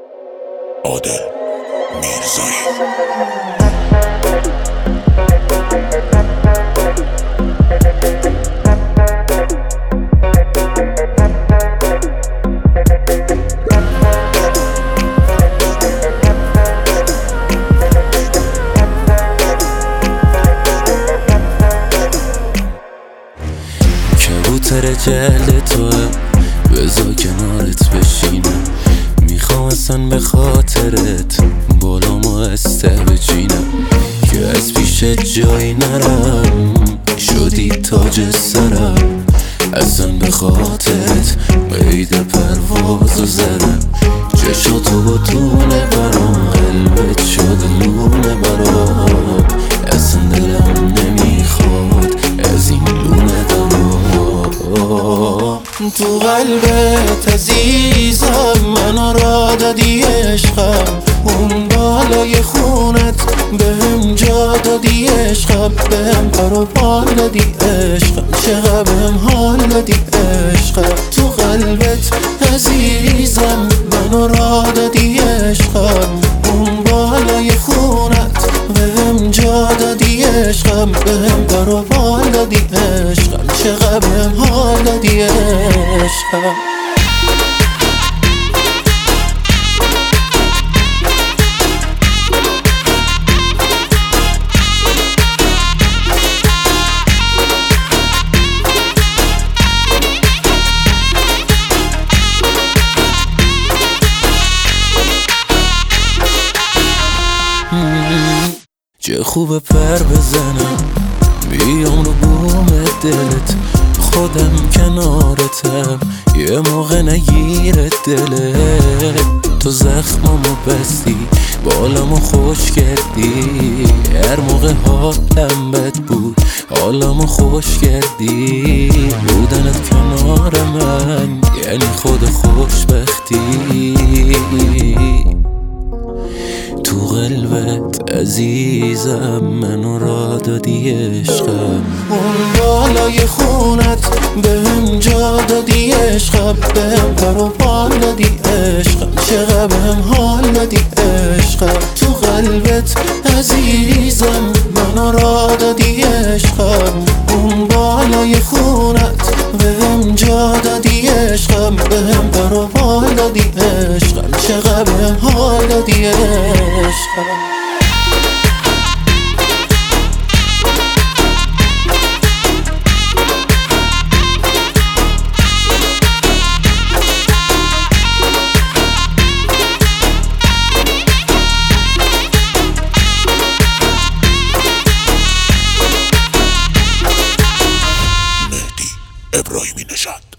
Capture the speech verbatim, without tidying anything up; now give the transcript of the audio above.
عادل میرزایی. کبوتر جلد توه بزا کنارت بشینم، میخوام اصلا به خاطرت بالامو استه بچینم که از پیش جایی نرم، شدی تاج سرم. اصلا به خاطرت قید پرواز زدم، چشاتو با تونه برام، قلبت شد لونه برام. اصلا دلم نمیخواد از این لونه دارم. تو قلبت عزیزم منو را دادی عشقم، اون بالای خونت بهم جا دادی عشقم، بهم پر و بال دادی عشقم، چقدر بهم حال دادی عشقم. تو قلبت عزیزم منو را دادی عشقم، اون بالای خونت بهم جا دادی عشقم، بهم پر و بال دادی عشقم، چقدر بهم حال دادی عشقم. چه خوبه پر بزنم بیام رو بوم دلت، خودم کنارتم یه موقع نگیره دلت. تو زخمامو بستی بالامو خوش کردی، هر موقع حالم بد بود حالمو خوش کردی. بودنت کنار من یعنی خود خوشبختی. تو قلبت عزیزم منو را دادی عشقم، اون بالای خونت بهم جا دادی عشقم، بهم پر و بال دادی عشقم، چقدر بهم حال دادی عشقم. تو قلبت عزیزم منو را دادی عشقم، اون بالای خونت بهم جا دادی عشقم، بهم پر و بال دادی عشقم، چقدر بهم حال دادی عشقم. ابراهیمی نژاد.